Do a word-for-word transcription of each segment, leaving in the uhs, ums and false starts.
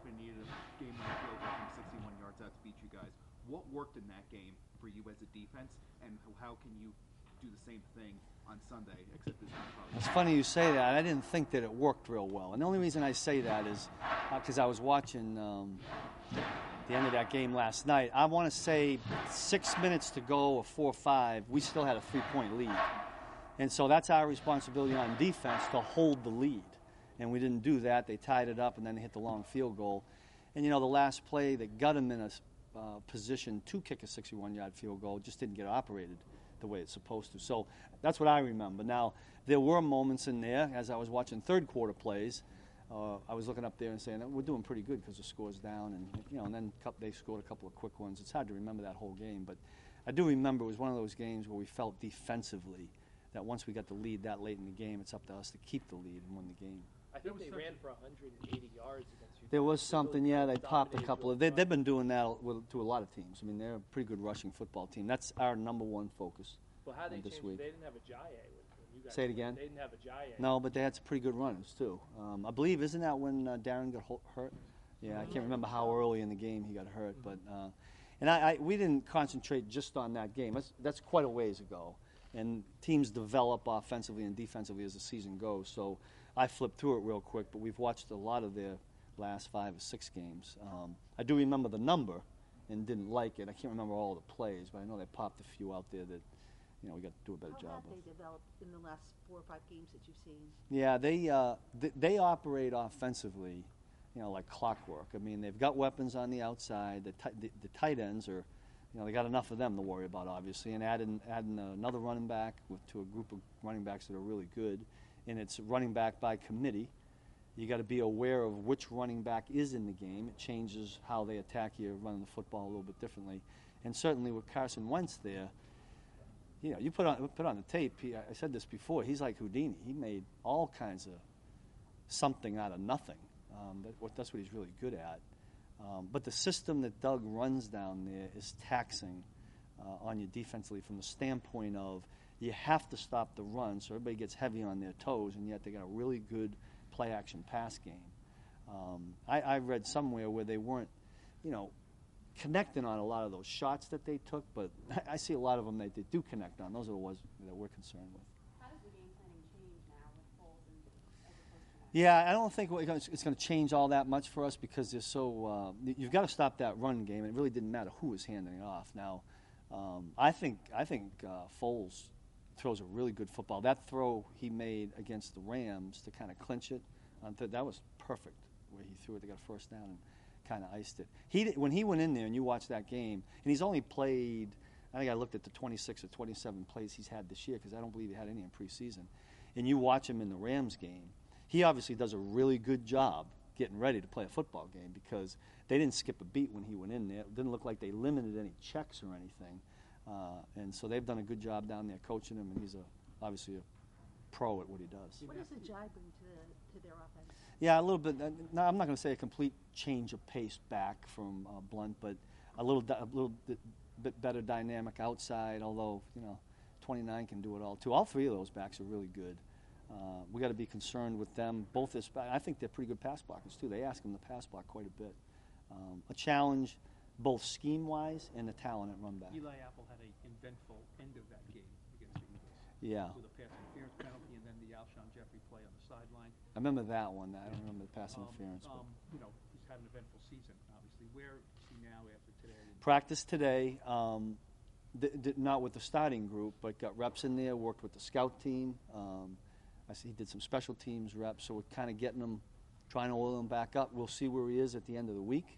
Griffin needed a game-winning field goal from sixty-one yards out to beat you guys. What worked in that game for you as a defense, and how can you do the same thing on Sunday, except this time? It's funny you say that. I didn't think that it worked real well. And the only reason I say that is because uh, I was watching um, the end of that game last night. I want to say six minutes to go or four or five, we still had a three-point lead. And so that's our responsibility on defense, to hold the lead. And we didn't do that. They tied it up, and then they hit the long field goal. And, you know, the last play that got them in a uh, position to kick a sixty-one-yard field goal just didn't get operated the way it's supposed to. So that's what I remember. Now, there were moments in there, as I was watching third-quarter plays, uh, I was looking up there and saying, we're doing pretty good because the score's down. And, you know, and then they scored a couple of quick ones. It's hard to remember that whole game. But I do remember it was one of those games where we felt defensively that once we got the lead that late in the game, it's up to us to keep the lead and win the game. I think they ran for one hundred eighty yards against you. There was something, yeah, they popped a couple of. They, they've been doing that with, to a lot of teams. I mean, they're a pretty good rushing football team. That's our number one focus. Well, how they this changed week. it? They didn't have a Jaye. When you guys Say it again? They didn't have a Jaye. No, but they had some pretty good runners, too. Um, I believe, isn't that when uh, Darren got hurt? Yeah, I can't remember how early in the game he got hurt. But uh, and I, I, we didn't concentrate just on that game. That's, that's quite a ways ago. And teams develop offensively and defensively as the season goes. So I flipped through it real quick, but we've watched a lot of their last five or six games. Um, I do remember the number and didn't like it. I can't remember all the plays, but I know they popped a few out there that, you know, we got to do a better How job have of. they developed in the last four or five games that you've seen? Yeah, they uh, th- they operate offensively, you know, like clockwork. I mean, they've got weapons on the outside. The, t- the, the tight ends are, you know, they got enough of them to worry about, obviously, and adding adding another running back with, to a group of running backs that are really good, and it's running back by committee. You got to be aware of which running back is in the game. It changes how they attack you, running the football a little bit differently, and certainly with Carson Wentz there, you know, you put on put on the tape. He, I said this before. He's like Houdini. He made all kinds of something out of nothing. Um, that, that's what he's really good at. Um, but the system that Doug runs down there is taxing uh, on you defensively from the standpoint of you have to stop the run so everybody gets heavy on their toes, and yet they got a really good play-action pass game. Um, I, I read somewhere where they weren't, you know, connecting on a lot of those shots that they took, but I see a lot of them that they do connect on. Those are the ones that we're concerned with. How does the game planning change now with Foles and as opposed to that? Yeah, I don't think it's going to change all that much for us because they're so. Uh, you've got to stop that run game. It really didn't matter who was handing it off. Now, um, I think I think uh, Foles throws a really good football. That throw he made against the Rams to kind of clinch it, um, th- that was perfect. Where he threw it, they got a first down and kind of iced it. He when he went in there and you watch that game, and he's only played. I think I looked at the twenty-six or twenty-seven plays he's had this year because I don't believe he had any in preseason. And you watch him in the Rams game. He obviously does a really good job getting ready to play a football game because they didn't skip a beat when he went in there. It didn't look like they limited any checks or anything. Uh, and so they've done a good job down there coaching him, and he's a, obviously a pro at what he does. What does the Jai bring to, to their offense? Yeah, a little bit. Uh, no, I'm not going to say a complete change of pace back from uh, Blunt, but a little di- a little bit, bit better dynamic outside, although, you know, twenty-nine can do it all, too. All three of those backs are really good. Uh, we got to be concerned with them. Both this, I think they're pretty good pass blockers too. They ask them to pass block quite a bit. Um, a challenge, both scheme-wise and the talent at run back. Eli Apple had an eventful end of that game against the Eagles. Yeah. With a pass interference penalty and then the Alshon Jeffrey play on the sideline. I remember that one. I don't remember the pass Um, interference. But. Um, you know, he's had an eventful season. Obviously, where is he now after today? Practice today. Um, th- th- not with the starting group, but got reps in there. Worked with the scout team. Um, I see he did some special teams reps, so we're kind of getting him, trying to oil him back up. We'll see where he is at the end of the week.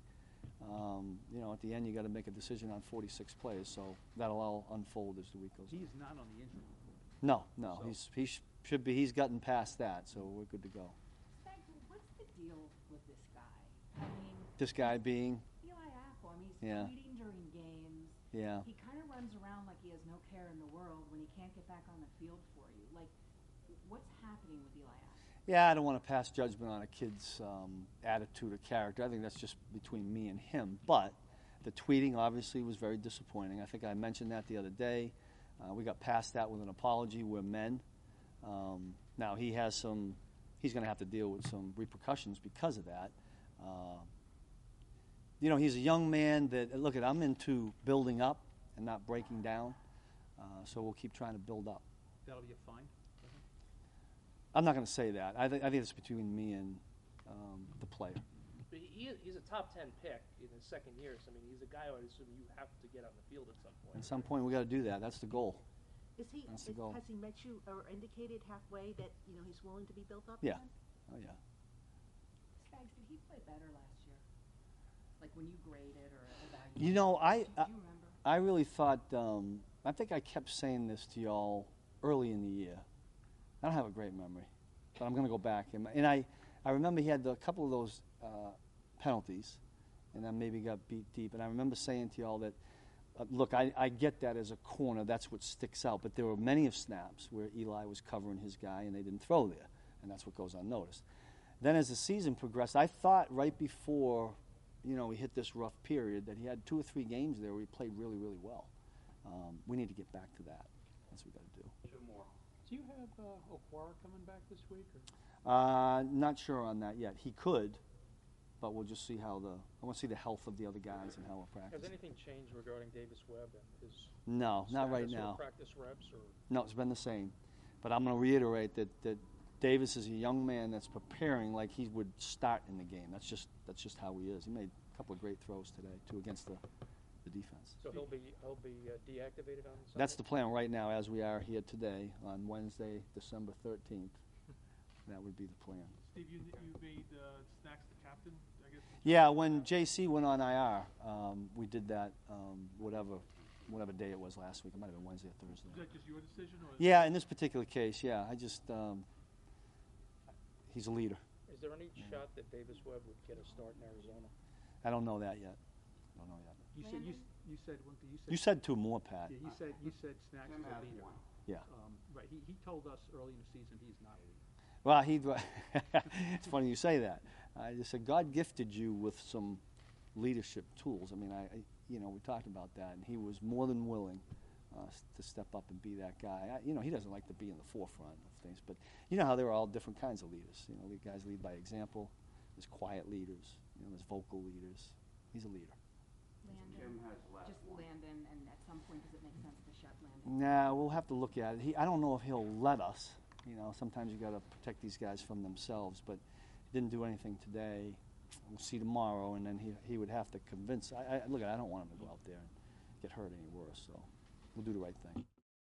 Um, you know, at the end, you got to make a decision on forty-six plays, so that'll all unfold as the week goes on. He's not on the injury report. No, no, So- he's he sh- should be. He's gotten past that, so we're good to go. Spag, what's the deal with this guy? I mean, This guy being, Eli Apple, I mean, he's Yeah. tweeting during games. yeah, He kind of runs around like he has no care in the world when he can't get back on the field for you. Like, what's happening with Eli Apple? yeah. I don't want to pass judgment on a kid's um, attitude or character. I think that's just between me and him. But the tweeting obviously was very disappointing. I think I mentioned that the other day. Uh, we got past that with an apology. We're men. Um, now he has some. He's going to have to deal with some repercussions because of that. Uh, you know, he's a young man that, look, at I'm into building up and not breaking down. Uh, so we'll keep trying to build up. That'll be a fine. for him? I'm not going to say that. I, th- I think it's between me and um, the player. But he, he- he's a top ten pick in his second year, so I mean, he's a guy I would assume you have to get on the field at some point. At some point, we got to do that. That's the goal. Is he, That's the is- goal. has he met you or indicated halfway that, you know, he's willing to be built up Yeah. again? Oh, yeah. Spags, did he play better last year? Like when you graded or evaluated? You know, I, Do I, you remember? I really thought, um, I think I kept saying this to y'all early in the year. I don't have a great memory, but I'm going to go back. And, and I, I remember he had a couple of those uh, penalties, and then maybe got beat deep. And I remember saying to y'all that, uh, look, I, I get that as a corner. That's what sticks out. But there were many of snaps where Eli was covering his guy, and they didn't throw there. And that's what goes unnoticed. Then as the season progressed, I thought right before, you know, we hit this rough period that he had two or three games there where he played really, really well. Um, we need to get back to that. That's what we got to do. Do you have uh, Okwara coming back this week? Or? Uh, not sure on that yet. He could, but we'll just see how the. I want to see the health of the other guys and how we're Has practicing. anything changed regarding Davis Webb and his No, not right status or now. practice reps or? No, it's been the same. But I'm going to reiterate that, that Davis is a young man that's preparing like he would start in the game. That's just that's just how he is. He made a couple of great throws today, too, against the, the defense. So he'll be he'll be uh, deactivated on Sunday? That's the plan right now as we are here today on Wednesday, December thirteenth. That would be the plan. Steve, you, you made uh, Snacks the captain, I guess? Yeah, when J C went on I R, um, we did that um, whatever whatever day it was last week. It might have been Wednesday or Is Thursday. that just your decision? Or Yeah, in this particular case, yeah. I just, um, he's a leader. Is there any shot that Davis Webb would get a start in Arizona? I don't know that yet. Don't know yet. You said, you, s- you said one thing, you said. You said two more, Pat. Yeah, you said, you said Snacks is a leader. Yeah. Um, right, he, he told us early in the season he's not a leader. Well, he. It's funny you say that. I just said God gifted you with some leadership tools. I mean, I, I you know, we talked about that, and he was more than willing uh, s- to step up and be that guy. I, you know, he doesn't like to be in the forefront of things, but you know how there are all different kinds of leaders. You know, the guys lead by example. There's quiet leaders. You know, there's vocal leaders. He's a leader. Landon, just Landon, and at some point, does it make sense to shut Landon? Nah, we'll have to look at it. He, I don't know if he'll let us. You know, sometimes you got to protect these guys from themselves, but he didn't do anything today. We'll see tomorrow, and then he he would have to convince. I, I look, I don't want him to go out there and get hurt any worse. So we'll do the right thing.